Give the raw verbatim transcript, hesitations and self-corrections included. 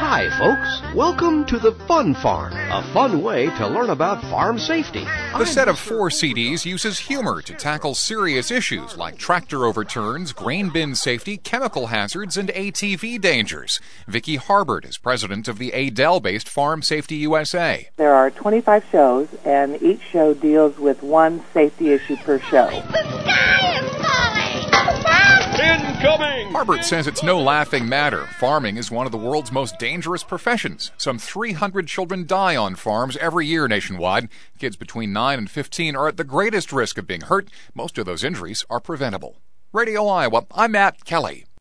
Hi, folks. Welcome to the Fun Farm, a fun way to learn about farm safety. The set of four C Ds uses humor to tackle serious issues like tractor overturns, grain bin safety, chemical hazards, and A T V dangers. Vicki Harbert is president of the Adel-based Farm Safety U S A. There are twenty-five shows, and each show deals with one safety issue per show. The sky is falling! Incoming! Harbert says it's no laughing matter. Farming is one of the world's most dangerous professions. Some three hundred children die on farms every year nationwide. Kids between nine and fifteen are at the greatest risk of being hurt. Most of those injuries are preventable. Radio Iowa, I'm Matt Kelly.